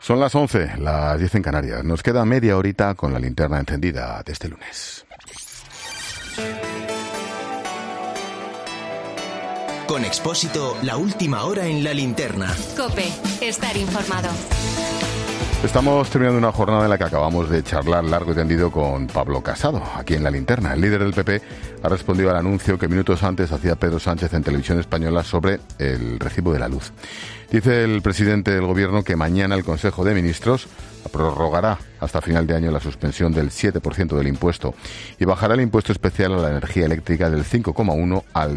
Son las 11, las 10 en Canarias. Nos queda media horita con la linterna encendida de este lunes. Con Expósito, la última hora en la linterna. COPE, estar informado. Estamos terminando una jornada en la que acabamos de charlar largo y tendido con Pablo Casado, aquí en la linterna. El líder del PP ha respondido al anuncio que minutos antes hacía Pedro Sánchez en Televisión Española sobre el recibo de la luz. Dice el presidente del Gobierno que mañana el Consejo de Ministros prorrogará hasta final de año la suspensión del 7% del impuesto y bajará el impuesto especial a la energía eléctrica del 5,1 al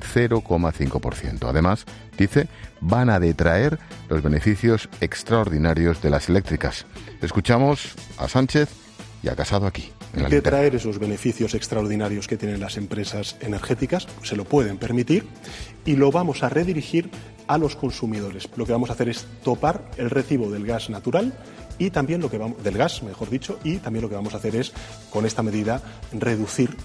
0,5%. Además, dice, van a detraer los beneficios extraordinarios de las eléctricas. Escuchamos a Sánchez y a Casado aquí. Detraer esos beneficios extraordinarios que tienen las empresas energéticas, se lo pueden permitir, y lo vamos a redirigir a los consumidores. Lo que vamos a hacer es topar el recibo del gas natural y también del gas, mejor dicho, y también lo que vamos a hacer es, con esta medida, reducir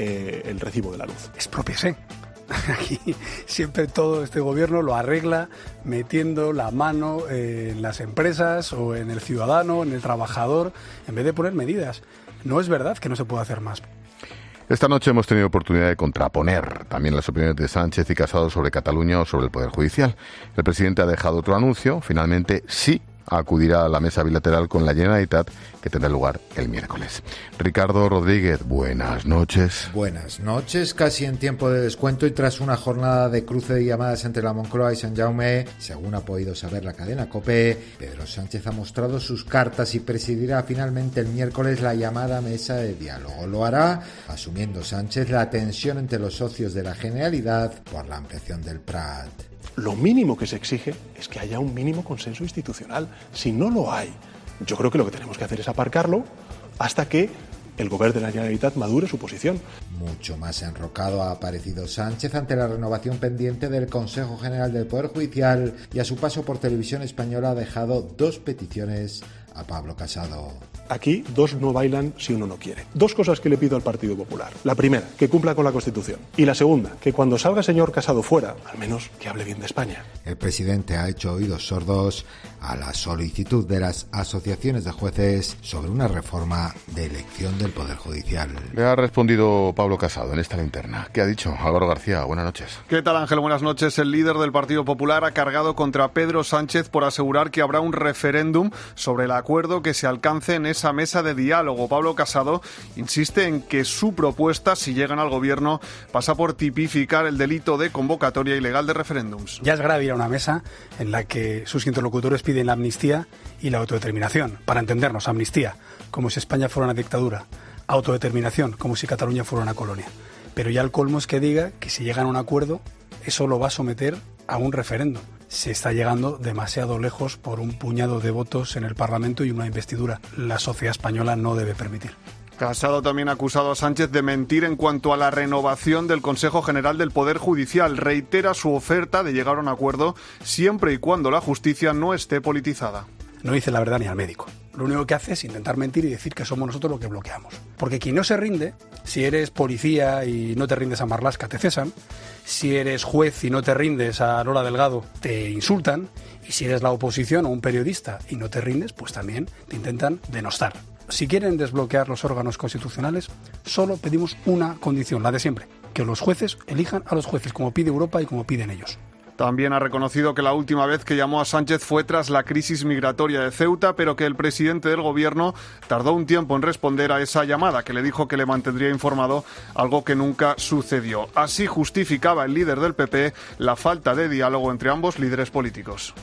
el recibo de la luz. Expropiese. Aquí siempre todo este gobierno lo arregla metiendo la mano en las empresas o en el ciudadano, en el trabajador, en vez de poner medidas. No es verdad que no se pueda hacer más. Esta noche hemos tenido oportunidad de contraponer también las opiniones de Sánchez y Casado sobre Cataluña o sobre el Poder Judicial. El presidente ha dejado otro anuncio, finalmente sí acudirá a la mesa bilateral con la Generalitat, que tendrá lugar el miércoles. Ricardo Rodríguez, buenas noches. Buenas noches, casi en tiempo de descuento y tras una jornada de cruce de llamadas entre la Moncloa y Sant Jaume, según ha podido saber la cadena COPE, Pedro Sánchez ha mostrado sus cartas y presidirá finalmente el miércoles la llamada mesa de diálogo. Lo hará asumiendo Sánchez la tensión entre los socios de la Generalidad por la ampliación del Prat. Lo mínimo que se exige es que haya un mínimo consenso institucional. Si no lo hay, yo creo que lo que tenemos que hacer es aparcarlo hasta que el Gobierno de la Generalitat madure su posición. Mucho más enrocado ha aparecido Sánchez ante la renovación pendiente del Consejo General del Poder Judicial y a su paso por Televisión Española ha dejado dos peticiones a Pablo Casado. Aquí dos no bailan si uno no quiere. Dos cosas que le pido al Partido Popular. La primera, que cumpla con la Constitución. Y la segunda, que cuando salga el señor Casado fuera, al menos que hable bien de España. El presidente ha hecho oídos sordos a la solicitud de las asociaciones de jueces sobre una reforma de elección del Poder Judicial. Le ha respondido Pablo Casado en esta linterna. ¿Qué ha dicho? Álvaro García, buenas noches. ¿Qué tal, Ángel? Buenas noches. El líder del Partido Popular ha cargado contra Pedro Sánchez por asegurar que habrá un referéndum sobre el acuerdo que se alcance en esa mesa de diálogo. Pablo Casado insiste en que su propuesta, si llegan al gobierno, pasa por tipificar el delito de convocatoria ilegal de referéndums. Ya es grave ir a una mesa en la que sus interlocutores piden la amnistía y la autodeterminación. Para entendernos, amnistía, como si España fuera una dictadura. Autodeterminación, como si Cataluña fuera una colonia. Pero ya el colmo es que diga que si llegan a un acuerdo, eso lo va a someter a un referéndum. Se está llegando demasiado lejos por un puñado de votos en el Parlamento y una investidura. La sociedad española no debe permitir. Casado también ha acusado a Sánchez de mentir en cuanto a la renovación del Consejo General del Poder Judicial. Reitera su oferta de llegar a un acuerdo siempre y cuando la justicia no esté politizada. No dice la verdad ni al médico. Lo único que hace es intentar mentir y decir que somos nosotros los que bloqueamos. Porque quien no se rinde, si eres policía y no te rindes a Marlaska, te cesan. Si eres juez y no te rindes a Lola Delgado, te insultan. Y si eres la oposición o un periodista y no te rindes, pues también te intentan denostar. Si quieren desbloquear los órganos constitucionales, solo pedimos una condición, la de siempre, que los jueces elijan a los jueces como pide Europa y como piden ellos. También ha reconocido que la última vez que llamó a Sánchez fue tras la crisis migratoria de Ceuta, pero que el presidente del gobierno tardó un tiempo en responder a esa llamada, que le dijo que le mantendría informado, algo que nunca sucedió. Así justificaba el líder del PP la falta de diálogo entre ambos líderes políticos.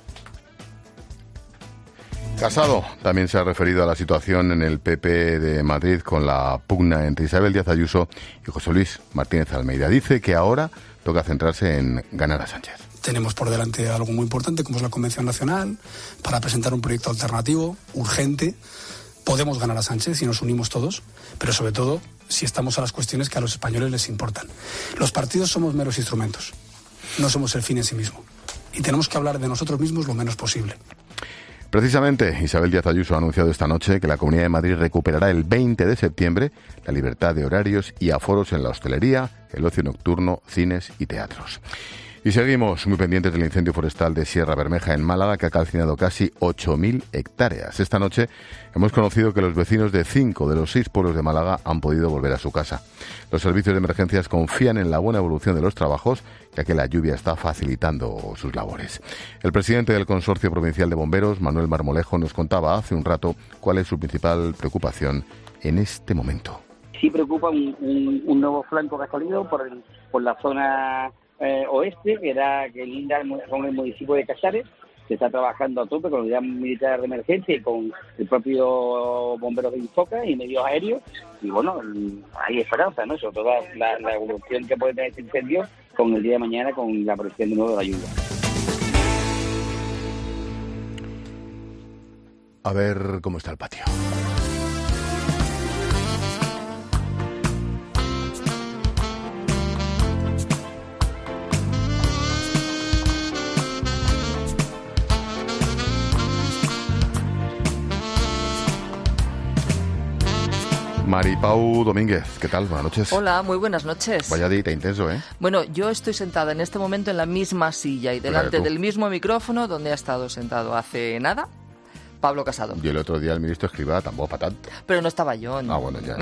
Casado también se ha referido a la situación en el PP de Madrid con la pugna entre Isabel Díaz Ayuso y José Luis Martínez Almeida. Dice que ahora toca centrarse en ganar a Sánchez. Tenemos por delante algo muy importante, como es la Convención Nacional, para presentar un proyecto alternativo, urgente. Podemos ganar a Sánchez si nos unimos todos, pero sobre todo si estamos a las cuestiones que a los españoles les importan. Los partidos somos meros instrumentos, no somos el fin en sí mismo. Y tenemos que hablar de nosotros mismos lo menos posible. Precisamente, Isabel Díaz Ayuso ha anunciado esta noche que la Comunidad de Madrid recuperará el 20 de septiembre la libertad de horarios y aforos en la hostelería, el ocio nocturno, cines y teatros. Y seguimos muy pendientes del incendio forestal de Sierra Bermeja en Málaga, que ha calcinado casi 8.000 hectáreas. Esta noche hemos conocido que los vecinos de 5 de los 6 pueblos de Málaga han podido volver a su casa. Los servicios de emergencias confían en la buena evolución de los trabajos, ya que la lluvia está facilitando sus labores. El presidente del Consorcio Provincial de Bomberos, Manuel Marmolejo, nos contaba hace un rato cuál es su principal preocupación en este momento. Sí preocupa un nuevo flanco que ha salido por la zona oeste, que linda con el municipio de Casares. Se está trabajando a tope con la unidad militar de emergencia y con el propio bomberos de Infoca y medios aéreos. Y bueno, hay esperanza, ¿no? Sobre todo la evolución que puede tener este incendio con el día de mañana, con la aparición de nuevo de la lluvia. A ver cómo está el patio. Maripau Domínguez, ¿qué tal? Buenas noches. Hola, muy buenas noches. Vaya día intenso, ¿eh? Bueno, yo estoy sentada en este momento en la misma silla y delante del mismo micrófono donde ha estado sentado hace nada Pablo Casado. Y el otro día el ministro Escrivá tampoco para tanto. Pero no estaba yo, ¿no? Ah, bueno, ya.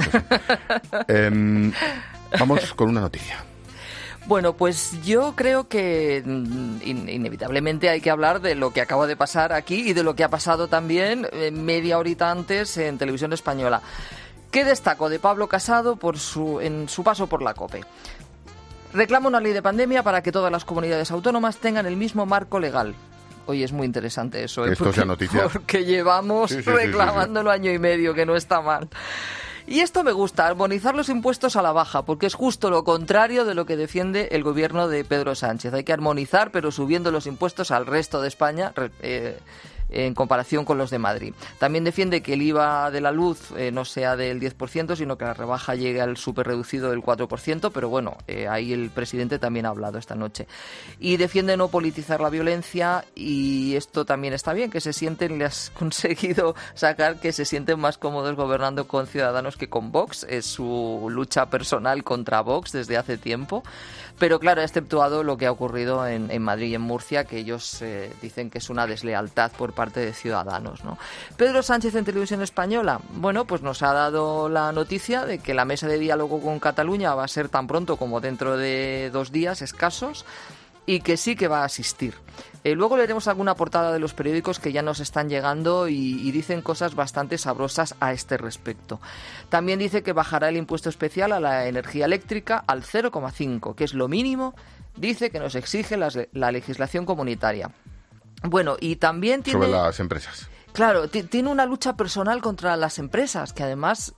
Vamos con una noticia. Bueno, pues yo creo que inevitablemente hay que hablar de lo que acaba de pasar aquí y de lo que ha pasado también media horita antes en Televisión Española. ¿Qué destaco de Pablo Casado en su paso por la COPE? Reclama una ley de pandemia para que todas las comunidades autónomas tengan el mismo marco legal. Oye, es muy interesante eso, ¿eh? Esto sea noticia. Porque llevamos reclamándolo año y medio, que no está mal. Y esto me gusta, armonizar los impuestos a la baja, porque es justo lo contrario de lo que defiende el gobierno de Pedro Sánchez. Hay que armonizar, pero subiendo los impuestos al resto de España, en comparación con los de Madrid. También defiende que el IVA de la luz no sea del 10%, sino que la rebaja llegue al súper reducido del 4%, pero bueno, ahí el presidente también ha hablado esta noche. Y defiende no politizar la violencia, y esto también está bien, le has conseguido sacar que se sienten más cómodos gobernando con Ciudadanos que con Vox. Es su lucha personal contra Vox desde hace tiempo. Pero claro, ha exceptuado lo que ha ocurrido en Madrid y en Murcia, que ellos dicen que es una deslealtad por parte de Ciudadanos, ¿no? Pedro Sánchez en Televisión Española, bueno, pues nos ha dado la noticia de que la mesa de diálogo con Cataluña va a ser tan pronto como dentro de 2 días escasos, y que sí que va a asistir. Luego leeremos alguna portada de los periódicos que ya nos están llegando y dicen cosas bastante sabrosas a este respecto. También dice que bajará el impuesto especial a la energía eléctrica al 0,5, que es lo mínimo, dice, que nos exige la legislación comunitaria. Bueno, y también tiene... Sobre las empresas. Claro, tiene una lucha personal contra las empresas, que además,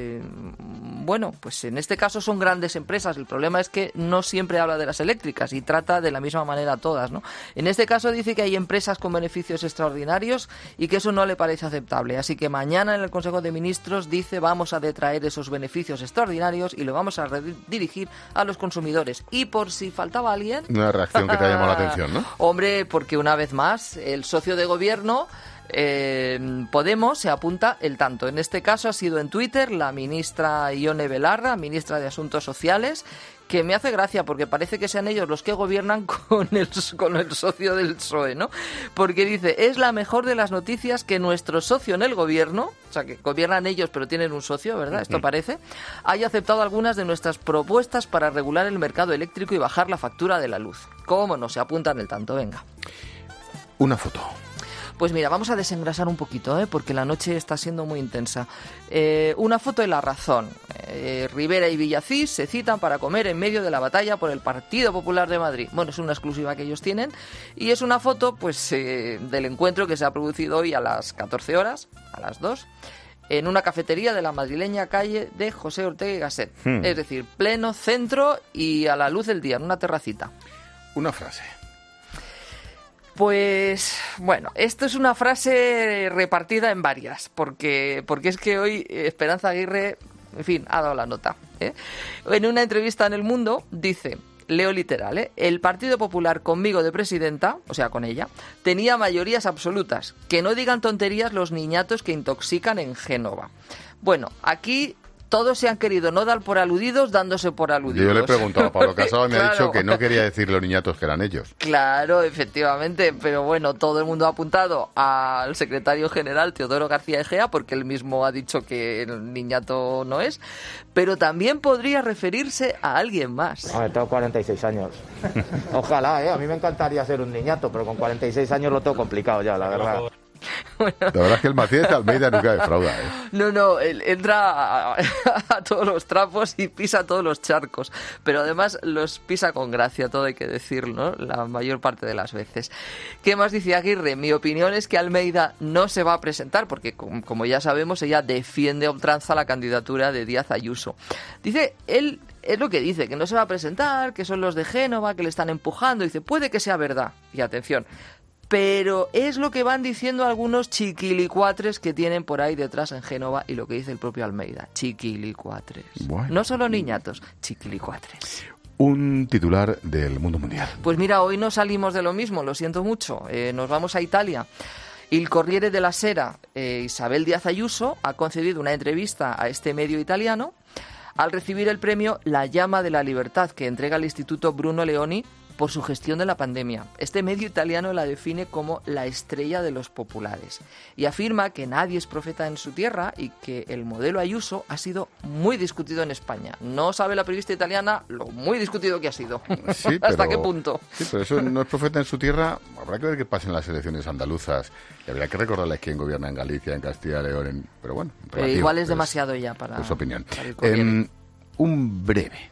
bueno, pues en este caso son grandes empresas. El problema es que no siempre habla de las eléctricas y trata de la misma manera a todas, ¿no? En este caso dice que hay empresas con beneficios extraordinarios y que eso no le parece aceptable. Así que mañana en el Consejo de Ministros dice: vamos a detraer esos beneficios extraordinarios y lo vamos a redirigir a los consumidores. Y por si faltaba alguien... Una reacción que te ha llamado la atención, ¿no? Hombre, porque una vez más el socio de gobierno... Podemos se apunta el tanto. En este caso ha sido en Twitter la ministra Ione Belarra, ministra de Asuntos Sociales, que me hace gracia porque parece que sean ellos los que gobiernan con el socio del PSOE, ¿no? Porque dice: es la mejor de las noticias que nuestro socio en el gobierno, o sea que gobiernan ellos pero tienen un socio, ¿verdad? Esto parece, haya aceptado algunas de nuestras propuestas para regular el mercado eléctrico y bajar la factura de la luz. ¿Cómo no? Se apuntan el tanto, venga. Una foto. Pues mira, vamos a desengrasar un poquito, porque la noche está siendo muy intensa. Una foto de La Razón. Rivera y Villacís se citan para comer en medio de la batalla por el Partido Popular de Madrid. Bueno, es una exclusiva que ellos tienen y es una foto pues del encuentro que se ha producido hoy a las 14 horas, a las 2, en una cafetería de la madrileña calle de José Ortega y Gasset. Es decir, pleno centro y a la luz del día, en una terracita. Una frase. Pues bueno, esto es una frase repartida en varias, porque es que hoy Esperanza Aguirre, en fin, ha dado la nota. En una entrevista en El Mundo dice, leo literal, el Partido Popular conmigo de presidenta, o sea, con ella, tenía mayorías absolutas. Que no digan tonterías los niñatos que intoxican en Génova. Bueno, aquí todos se han querido no dar por aludidos dándose por aludidos. Yo le he preguntado a Pablo Casado y me Claro. ha dicho que no quería decir los niñatos que eran ellos. Claro, efectivamente, pero bueno, todo el mundo ha apuntado al secretario general Teodoro García Egea, porque él mismo ha dicho que el niñato no es, pero también podría referirse a alguien más. Tengo 46 años. Ojalá, a mí me encantaría ser un niñato, pero con 46 años lo tengo complicado ya, la verdad. La verdad es que el Macías de Almeida nunca defrauda, ¿eh? No, él entra a todos los trapos y pisa todos los charcos, pero además los pisa con gracia, todo hay que decirlo, ¿no? La mayor parte de las veces. ¿Qué más dice Aguirre? Mi opinión es que Almeida no se va a presentar, porque como ya sabemos, ella defiende a ultranza la candidatura de Díaz Ayuso. Dice, él es lo que dice, que no se va a presentar, que son los de Génova, que le están empujando, dice, puede que sea verdad, y atención, pero es lo que van diciendo algunos chiquilicuatres que tienen por ahí detrás en Génova y lo que dice el propio Almeida. Chiquilicuatres. Bueno. No solo niñatos, chiquilicuatres. Un titular del mundo mundial. Pues mira, hoy no salimos de lo mismo, lo siento mucho. Nos vamos a Italia. Il Corriere della Sera, Isabel Díaz Ayuso, ha concedido una entrevista a este medio italiano al recibir el premio La Llama de la Libertad que entrega el Instituto Bruno Leoni por su gestión de la pandemia. Este medio italiano la define como la estrella de los populares y afirma que nadie es profeta en su tierra y que el modelo Ayuso ha sido muy discutido en España. No sabe la periodista italiana lo muy discutido que ha sido. Sí, ¿Hasta qué punto? Sí, pero eso no es profeta en su tierra. Habrá que ver qué pasa en las elecciones andaluzas y habrá que recordarles quién gobierna en Galicia, en Castilla y León. Pero bueno, relativo, igual es demasiado ya para... Es opinión. para el Corriere. Un breve.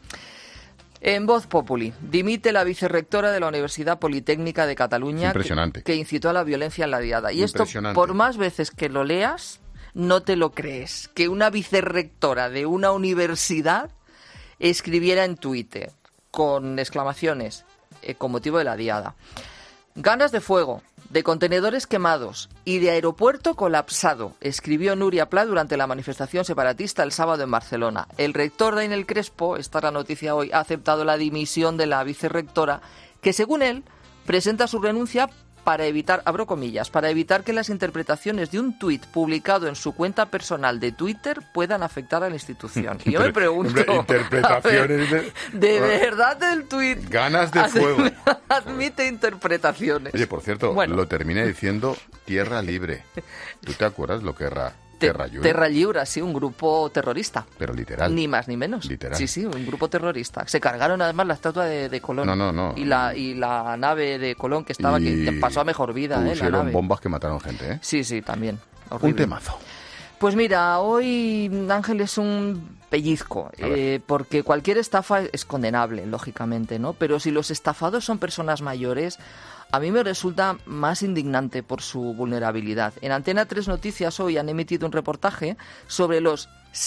En Voz Populi, dimite la vicerrectora de la Universidad Politécnica de Cataluña que incitó a la violencia en la diada. Y esto, por más veces que lo leas, no te lo crees. Que una vicerrectora de una universidad escribiera en Twitter, con exclamaciones, con motivo de la diada. Ganas de fuego, de contenedores quemados y de aeropuerto colapsado, escribió Nuria Pla durante la manifestación separatista el sábado en Barcelona. El rector Dainel Crespo, esta es la noticia hoy, ha aceptado la dimisión de la vicerrectora, que según él presenta su renuncia para evitar, abro comillas, para evitar que las interpretaciones de un tuit publicado en su cuenta personal de Twitter puedan afectar a la institución. Y yo me pregunto, interpretaciones ¿de verdad el tuit ganas de fuego admite interpretaciones? Oye, por cierto, lo termina diciendo Tierra Libre. ¿Tú te acuerdas lo que era Terra Lliure? Terra Lliure, sí, un grupo terrorista. Pero literal. Ni más ni menos. Literal. Sí, un grupo terrorista. Se cargaron además la estatua de Colón. No. Y la nave de Colón que estaba, que pasó a mejor vida, la nave. Pusieron bombas que mataron gente, ¿eh? Sí, también. Horrible. Un temazo. Pues mira, hoy Ángel es un pellizco, porque cualquier estafa es condenable, lógicamente, ¿no? Pero si los estafados son personas mayores, a mí me resulta más indignante por su vulnerabilidad. En Antena 3 Noticias hoy han emitido un reportaje sobre los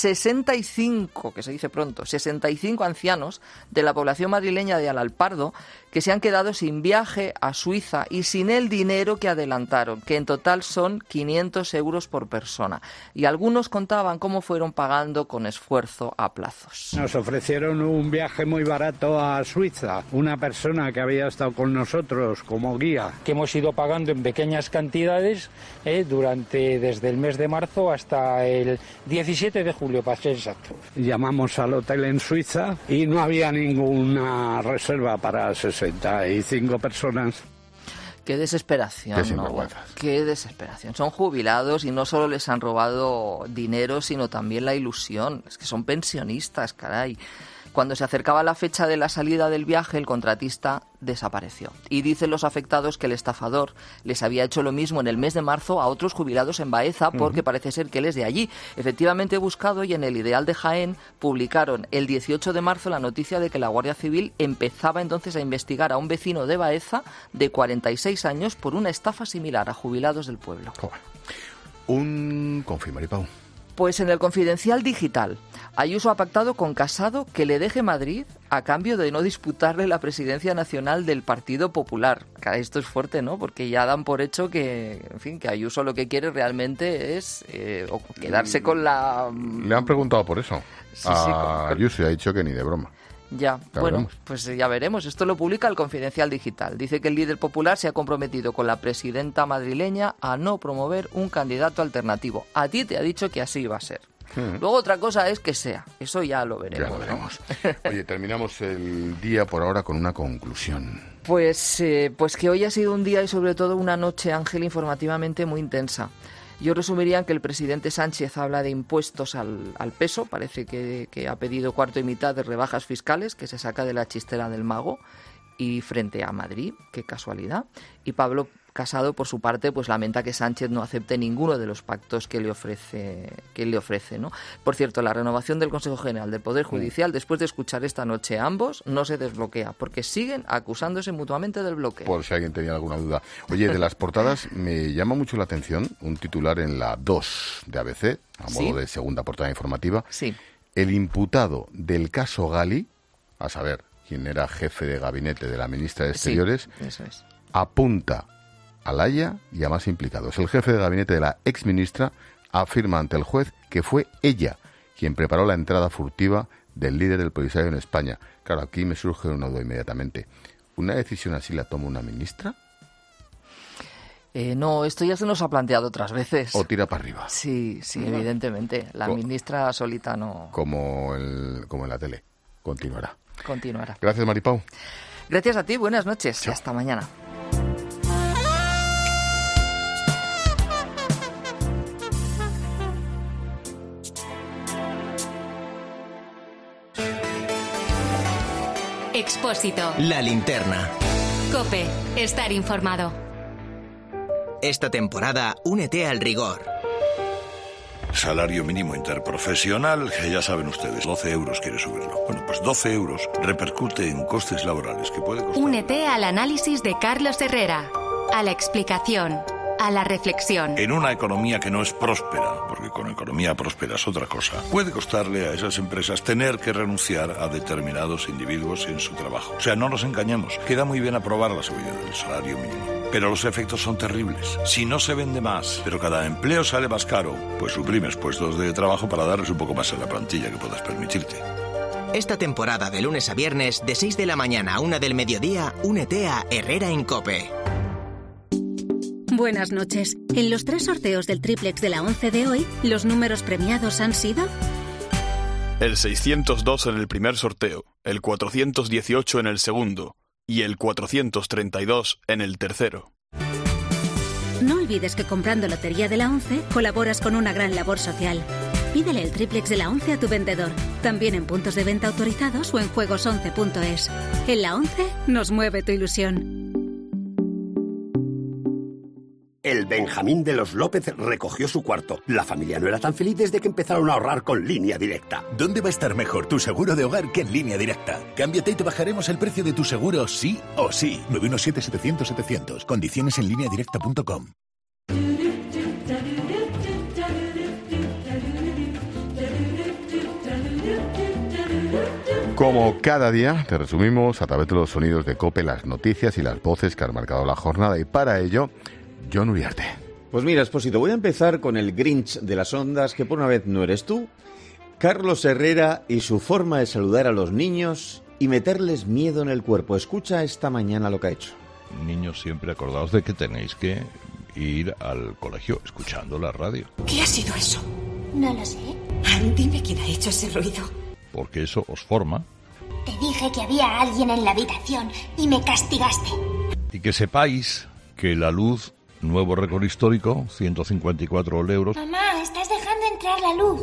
65, que se dice pronto, 65 ancianos de la población madrileña de Alalpardo que se han quedado sin viaje a Suiza y sin el dinero que adelantaron, que en total son 500 euros por persona. Y algunos contaban cómo fueron pagando con esfuerzo a plazos. Nos ofrecieron un viaje muy barato a Suiza, una persona que había estado con nosotros como guía. Que hemos ido pagando en pequeñas cantidades desde el mes de marzo hasta el 17 de julio, para ser exacto. Llamamos al hotel en Suiza y no había ninguna reserva para 65 personas. Qué desesperación, Qué sinvergüenzas. Qué desesperación. Son jubilados y no solo les han robado dinero, sino también la ilusión. Es que son pensionistas, caray. Cuando se acercaba la fecha de la salida del viaje, el contratista desapareció. Y dicen los afectados que el estafador les había hecho lo mismo en el mes de marzo a otros jubilados en Baeza, porque parece ser que él es de allí. Efectivamente he buscado y en El Ideal de Jaén publicaron el 18 de marzo la noticia de que la Guardia Civil empezaba entonces a investigar a un vecino de Baeza de 46 años por una estafa similar a jubilados del pueblo. Un Maripau. Pues en el Confidencial Digital, Ayuso ha pactado con Casado que le deje Madrid a cambio de no disputarle la presidencia nacional del Partido Popular. Caray, esto es fuerte, ¿no? Porque ya dan por hecho que, en fin, que Ayuso lo que quiere realmente es quedarse con la... Le han preguntado por eso a Ayuso y ha dicho que ni de broma. Ya, bueno, pues ya veremos. Esto lo publica el Confidencial Digital. Dice que el líder popular se ha comprometido con la presidenta madrileña a no promover un candidato alternativo. A ti te ha dicho que así va a ser. Luego otra cosa es que sea. Eso ya lo veremos. Ya lo veremos. Oye, terminamos el día por ahora con una conclusión. Pues que hoy ha sido un día y sobre todo una noche, Ángel, informativamente muy intensa. Yo resumiría en que el presidente Sánchez habla de impuestos al peso, parece que ha pedido cuarto y mitad de rebajas fiscales, que se saca de la chistera del mago, y frente a Madrid, qué casualidad. Y Pablo Casado, por su parte, pues lamenta que Sánchez no acepte ninguno de los pactos que le ofrece, ¿no? Por cierto, la renovación del Consejo General del Poder Judicial, después de escuchar esta noche a ambos, no se desbloquea, porque siguen acusándose mutuamente del bloqueo. Por si alguien tenía alguna duda. Oye, de las portadas me llama mucho la atención un titular en la 2 de ABC, a modo de segunda portada informativa. Sí. El imputado del caso Gali, a saber, quien era jefe de gabinete de la ministra de Exteriores, eso es, apunta a Laya y a más implicados. El jefe de gabinete de la exministra afirma ante el juez que fue ella quien preparó la entrada furtiva del líder del Polisario en España. Claro, aquí me surge una duda inmediatamente. ¿Una decisión así la toma una ministra? No, esto ya se nos ha planteado otras veces. ¿O tira para arriba? Sí, evidentemente. La ministra solita no... Como en la tele. Continuará. Gracias, Maripau. Gracias a ti, buenas noches. Chao. Hasta mañana. Expósito. La linterna. COPE. Estar informado. Esta temporada, únete al rigor. Salario mínimo interprofesional, que ya saben ustedes, 12 euros quiere subirlo. Bueno, pues 12 euros repercute en costes laborales que puede costar... Únete al análisis de Carlos Herrera, a la explicación, a la reflexión. En una economía que no es próspera, porque con economía próspera es otra cosa, puede costarle a esas empresas tener que renunciar a determinados individuos en su trabajo. O sea, no nos engañemos, queda muy bien aprobar la subida del salario mínimo, pero los efectos son terribles. Si no se vende más, pero cada empleo sale más caro, pues suprimes puestos de trabajo para darles un poco más a la plantilla que puedas permitirte. Esta temporada, de lunes a viernes, de 6 de la mañana a 1 del mediodía, únete a Herrera en COPE. Buenas noches. En los 3 sorteos del triplex de la 11 de hoy, ¿los números premiados han sido? El 602 en el primer sorteo, el 418 en el segundo y el 432 en el tercero. No olvides que comprando Lotería de la 11 colaboras con una gran labor social. Pídele el triplex de la 11 a tu vendedor, también en puntos de venta autorizados o en juegos11.es. En la 11 nos mueve tu ilusión. El Benjamín de los López recogió su cuarto. La familia no era tan feliz desde que empezaron a ahorrar con Línea Directa. ¿Dónde va a estar mejor tu seguro de hogar que en Línea Directa? Cámbiate y te bajaremos el precio de tu seguro sí o sí. 917-700-700. Condiciones en lineadirecta.com. Como cada día, te resumimos a través de los sonidos de COPE las noticias y las voces que han marcado la jornada. Y para ello, Jon Uriarte. Pues mira, Expósito, voy a empezar con el Grinch de las ondas, que por una vez no eres tú. Carlos Herrera y su forma de saludar a los niños y meterles miedo en el cuerpo. Escucha esta mañana lo que ha hecho. Niños, siempre acordaos de que tenéis que ir al colegio escuchando la radio. ¿Qué ha sido eso? No lo sé. Dime quién ha hecho ese ruido. Porque eso os forma. Te dije que había alguien en la habitación y me castigaste. Y que sepáis que la luz, nuevo récord histórico, 154 euros. Mamá, estás dejando entrar la luz.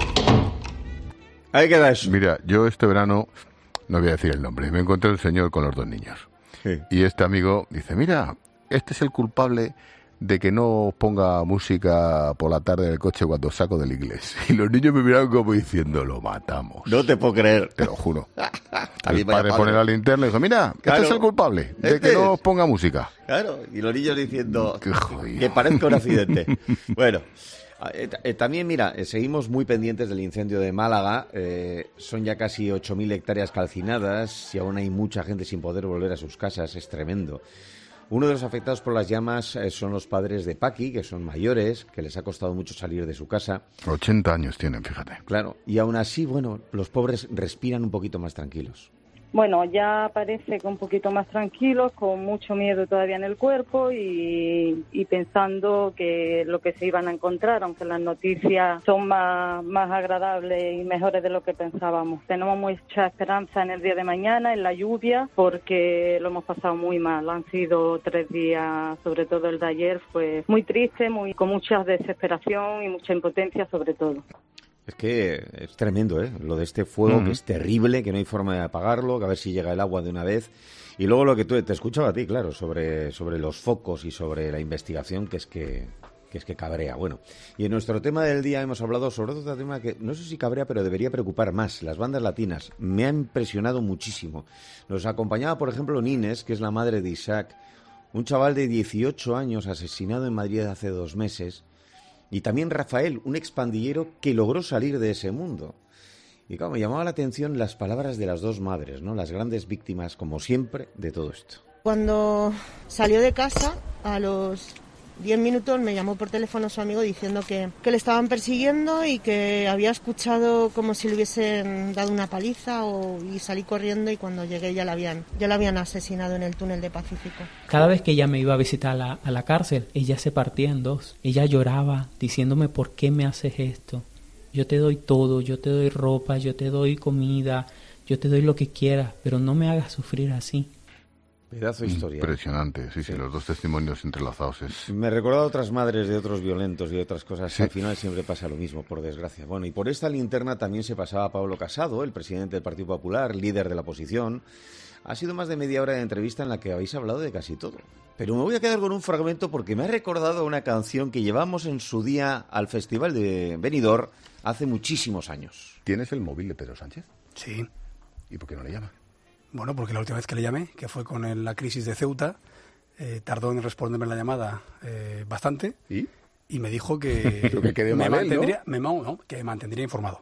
Ahí queda eso. Mira, yo este verano, no voy a decir el nombre, me encontré el señor con los 2 niños. Sí. Y este amigo dice, mira, este es el culpable de que no ponga música por la tarde en el coche cuando saco del inglés. Y los niños me miraron como diciendo, lo matamos. No te puedo creer. Te lo juro. El padre pone la linterna y dijo, mira, claro, este es el culpable de que no ponga música. Claro, y los niños diciendo que parezca un accidente. Bueno, también, mira, seguimos muy pendientes del incendio de Málaga. Son ya casi 8.000 hectáreas calcinadas y aún hay mucha gente sin poder volver a sus casas. Es tremendo. Uno de los afectados por las llamas son los padres de Paqui, que son mayores, que les ha costado mucho salir de su casa. 80 años tienen, fíjate. Claro, y aún así, bueno, los pobres respiran un poquito más tranquilos. Bueno, ya parece que un poquito más tranquilos, con mucho miedo todavía en el cuerpo y pensando que lo que se iban a encontrar, aunque las noticias son más agradables y mejores de lo que pensábamos. Tenemos mucha esperanza en el día de mañana, en la lluvia, porque lo hemos pasado muy mal. Han sido 3 días, sobre todo el de ayer, fue muy triste, con mucha desesperación y mucha impotencia sobre todo. Es que es tremendo, ¿eh? Lo de este fuego, que es terrible, que no hay forma de apagarlo, que a ver si llega el agua de una vez. Y luego lo que te escuchaba a ti, claro, sobre los focos y sobre la investigación, que es que cabrea. Bueno, y en nuestro tema del día hemos hablado sobre otro tema que no sé si cabrea, pero debería preocupar más, las bandas latinas. Me ha impresionado muchísimo. Nos acompañaba, por ejemplo, Nines, que es la madre de Isaac, un chaval de 18 años asesinado en Madrid hace 2 meses. Y también Rafael, un expandillero que logró salir de ese mundo. Y claro, me llamaba la atención las palabras de las 2 madres, ¿no? Las grandes víctimas, como siempre, de todo esto. Cuando salió de casa, a los 10 minutos me llamó por teléfono su amigo diciendo que le estaban persiguiendo y que había escuchado como si le hubiesen dado una paliza y salí corriendo y cuando llegué ya la habían asesinado en el túnel de Pacífico. Cada vez que ella me iba a visitar a la cárcel, ella se partía en 2. Ella lloraba diciéndome ¿por qué me haces esto? Yo te doy todo, yo te doy ropa, yo te doy comida, yo te doy lo que quieras, pero no me hagas sufrir así. Pedazo de historia. Impresionante, sí, los 2 testimonios entrelazados. Me recordaba a otras madres de otros violentos y de otras cosas. Sí. Al final siempre pasa lo mismo, por desgracia. Bueno, y por esta linterna también se pasaba Pablo Casado, el presidente del Partido Popular, líder de la oposición. Ha sido más de media hora de entrevista en la que habéis hablado de casi todo. Pero me voy a quedar con un fragmento porque me ha recordado una canción que llevamos en su día al Festival de Benidorm hace muchísimos años. ¿Tienes el móvil de Pedro Sánchez? Sí. ¿Y por qué no le llama? Bueno, porque la última vez que le llamé, que fue con la crisis de Ceuta, tardó en responderme la llamada bastante. Y me dijo que, que me mantendría informado.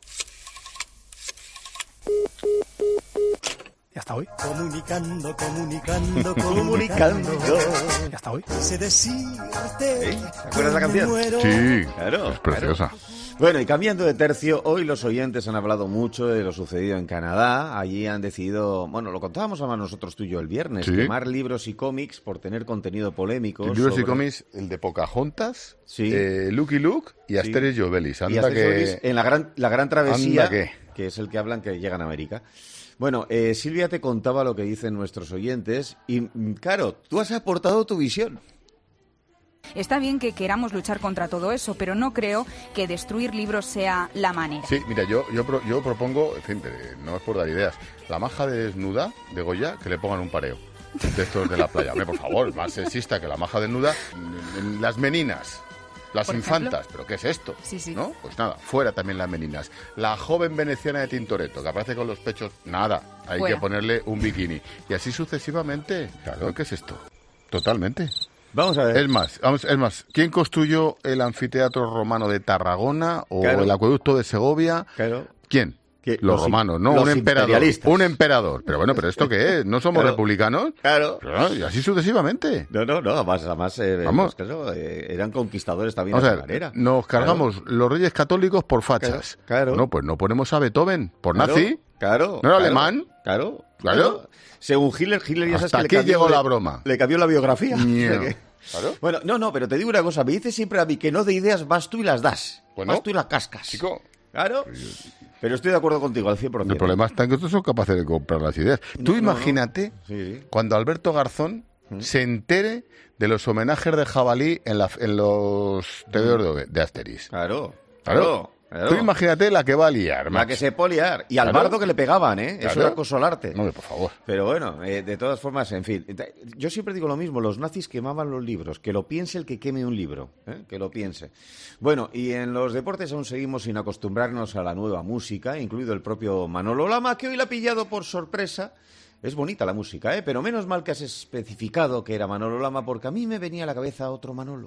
Y hasta hoy. Comunicando. Y hasta hoy. Se decirte. ¿Te acuerdas la canción? Sí, claro. Es preciosa. Bueno, y cambiando de tercio, hoy los oyentes han hablado mucho de lo sucedido en Canadá. Allí han decidido, bueno, lo contábamos además nosotros tú y yo el viernes, quemar libros y cómics por tener contenido polémico. Libros y cómics, el de Pocahontas, Lucky Luke y Asterix y Obelix. En la gran travesía, que es el que hablan que llegan a América. Bueno, Silvia te contaba lo que dicen nuestros oyentes y, claro, tú has aportado tu visión. Está bien que queramos luchar contra todo eso, pero no creo que destruir libros sea la manera. Sí, mira, yo propongo, en fin, no es por dar ideas, la maja desnuda de Goya, que le pongan un pareo de estos de la playa. Hombre, por favor, más sexista que la maja desnuda. Las meninas, las infantas, ¿pero qué es esto? Sí. ¿No? Pues nada, fuera también las meninas. La joven veneciana de Tintoretto, que aparece con los pechos, nada, hay que ponerle un bikini. Y así sucesivamente. Claro, ¿qué es esto? Totalmente. Vamos a ver. Es más, ¿quién construyó el anfiteatro romano de Tarragona o el acueducto de Segovia? Claro. ¿Quién? Los romanos, ¿no? Un emperador. Pero bueno, ¿pero esto qué es? ¿No somos republicanos? Claro. Y así sucesivamente. No, además vamos. Pues claro, eran conquistadores también de esa manera. Nos cargamos los reyes católicos por fachas. Claro. No, pues no ponemos a Beethoven por nazi. Claro. ¿No era alemán? Claro. Según Hitler ya sabes que le cambió llegó la broma. Le cambió la biografía. Claro. Bueno, no, pero te digo una cosa, me dices siempre a mí que no de ideas vas tú y las das. Bueno, vas tú y las cascas. Chico. Claro. Pero estoy de acuerdo contigo al 100%. El problema está en que estos son capaces de comprar las ideas. Tú imagínate cuando Alberto Garzón se entere de los homenajes de jabalí en los tebeos de Asterix. Claro. Tú imagínate la que va a liar, Max. La que se puede liar. Y al bardo que le pegaban, ¿eh? Eso era acoso al arte. No, por favor. Pero bueno, de todas formas, en fin. Yo siempre digo lo mismo, los nazis quemaban los libros. Que lo piense el que queme un libro. Que lo piense. Bueno, y en los deportes aún seguimos sin acostumbrarnos a la nueva música, incluido el propio Manolo Lama, que hoy la ha pillado por sorpresa. Es bonita la música, pero menos mal que has especificado que era Manolo Lama, porque a mí me venía a la cabeza otro Manolo.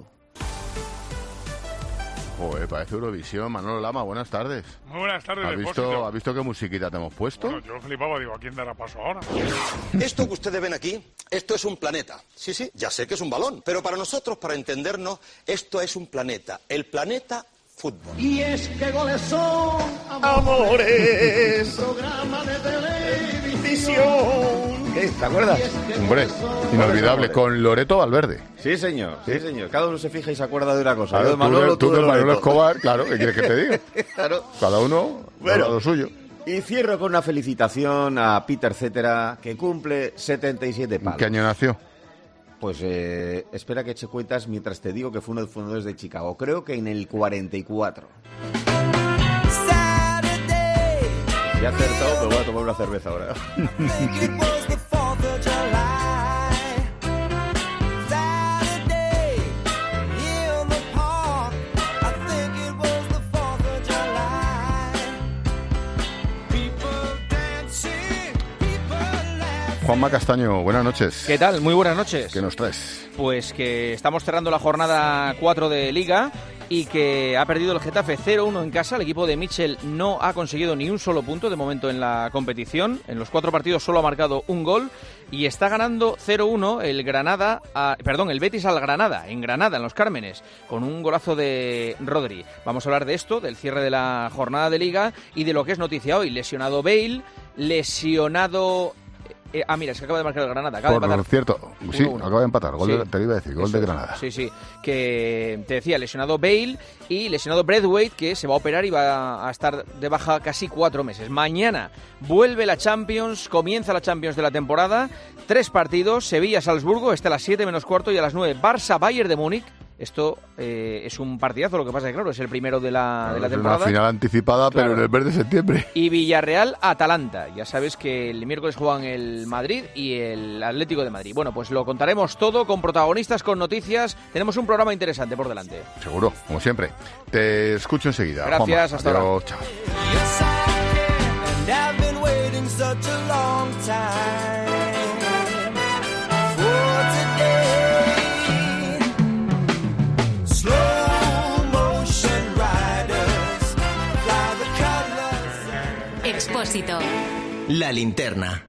Joder, parece Eurovisión. Manolo Lama, buenas tardes. Muy buenas tardes, ¿Has visto qué musiquita te hemos puesto? Bueno, yo flipaba, digo, ¿a quién dará paso ahora? Esto que ustedes ven aquí, esto es un planeta. Sí, ya sé que es un balón. Pero para nosotros, para entendernos, esto es un planeta. El planeta fútbol. Y es que goles son amores. Programa de televisión. ¿Qué? ¿Te acuerdas? Hombre, inolvidable, con Loreto Valverde. Sí, señor, sí, señor. Cada uno se fija y se acuerda de una cosa. Claro, Yo de Manolo, tú de Manolo Loreto. Escobar, claro, ¿qué quieres que te diga? Claro. Cada uno Bueno, lo suyo. Y cierro con una felicitación a Peter Cetera, que cumple 77 palos. ¿Qué año nació? Pues espera que eche cuentas mientras te digo que fue uno de los fundadores de Chicago. Creo que en el 44. Ya he acertado, pero voy a tomar una cerveza ahora. Juanma Castaño, buenas noches. ¿Qué tal? Muy buenas noches. ¿Qué nos traes? Pues que estamos cerrando la jornada 4 de Liga y que ha perdido el Getafe 0-1 en casa. El equipo de Michel no ha conseguido ni un solo punto de momento en la competición. En los 4 partidos solo ha marcado un gol y está ganando 0-1 el Betis al Granada, en Los Cármenes, con un golazo de Rodri. Vamos a hablar de esto, del cierre de la jornada de Liga y de lo que es noticia hoy. Lesionado Bale, lesionado... mira, es que acaba de marcar el Granada. Acaba de empatar. Cierto, sí, 1-1. acaba de empatar. Gol Sí. te iba a decir, gol de Granada. Sí, sí. Que te decía, lesionado Bale y lesionado Braithwaite, que se va a operar y va a estar de baja casi 4 meses. Mañana vuelve la Champions, comienza la Champions de la temporada. 3 partidos, Sevilla-Salzburgo, está a las 7 menos cuarto y a las 9 Barça-Bayern de Múnich. Esto es un partidazo, lo que pasa es que, claro, es el primero de la temporada. Es una final anticipada, Claro. pero en el mes de septiembre. Y Villarreal-Atalanta. Ya sabes que el miércoles juegan el Madrid y el Atlético de Madrid. Bueno, pues lo contaremos todo con protagonistas, con noticias. Tenemos un programa interesante por delante. Seguro, como siempre. Te escucho enseguida. Gracias, Juanma. hasta Adiós, ahora. chao. And I've been waiting such a long time for today. Slow motion riders fly the colors. Expósito. La linterna.